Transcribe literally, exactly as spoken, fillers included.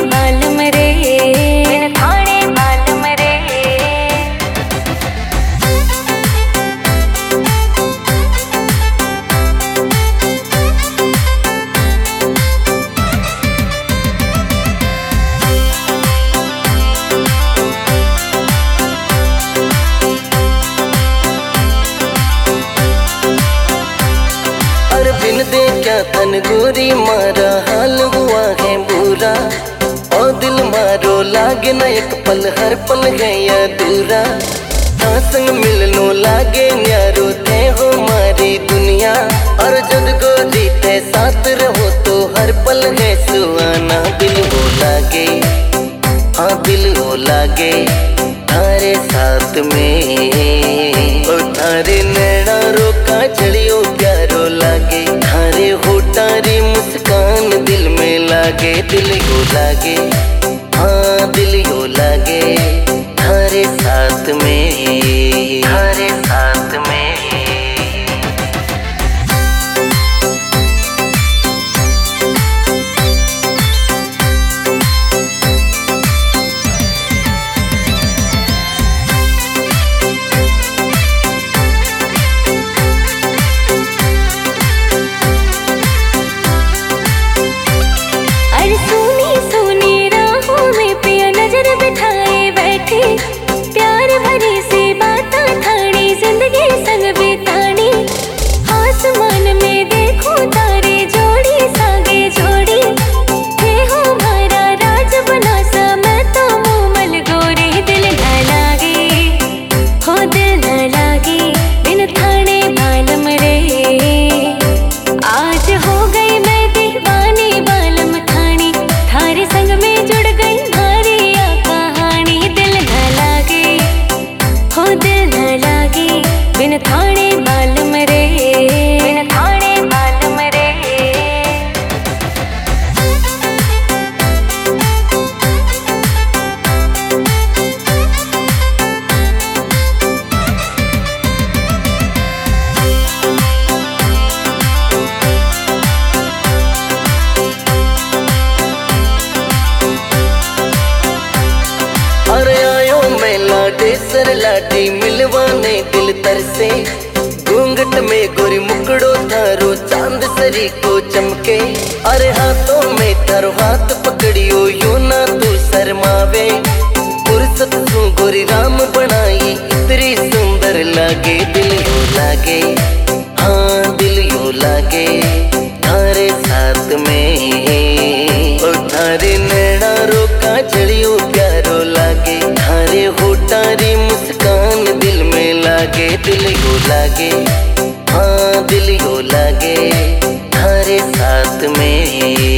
बालम रे, बिन थाने बालम रे। बिन देखा तन गोरी मारा हाल हुआ है बुरा, और दिल मारो लागे न एक पल, हर पल है या दूरा। हाँ संग मिलनो लागे न्यारो थे हो मारी दुनिया, और जब गोरी थे साथ रहो तो हर पल है सुहाना। दिल हो लागे, हाँ दिल हो लागे थारे साथ में, और थारे नैना रोका चढ़ियो प्यारो लागे, थारे होठारी मुस्कान दिल में लागे। दिल हो लागे, हाँ दिल हो लागे थारे साथ में, थारे साथ में। प्यार भरी सी बातें थाड़ी जिंदगी संग बितानी, आसमान में देखो तारे जोड़ी सागे जोड़ी, हे हो हमारा राज बना सा मैं तो मोमल गोरी। दिल न लागे, हो दिल न लागे बिन थाने बालम रे, आज हो गई मैं दीवानी बालम थानी, थारे संग में जुड़ गई भारी आ कहानी। दिल न लागे, हो दिल न लागे बिन थाने बालम रे, बिन थाने बालम रे। अरे आयो मैं लाडे सर लाडी मिलवाने दिल तरसे, घूंघट में गोरी मुकड़ो थारो चांद सरी को चमके, अरे हाथों में थारो हाथ पकड़ियो यो ना तू शर्मावे, फुर्सत सु गोरी राम बनाई इतनी सुंदर लागे। दिल हो लागे, हाँ दिल हो लागे थारे साथ में, और थारे नैना रोका चढ़ियो प्यारो लागे, थारे होठारी मुस्कान दिल में लागे। दिल हो लागे, हाँ दिल हो लागे थारे साथ में।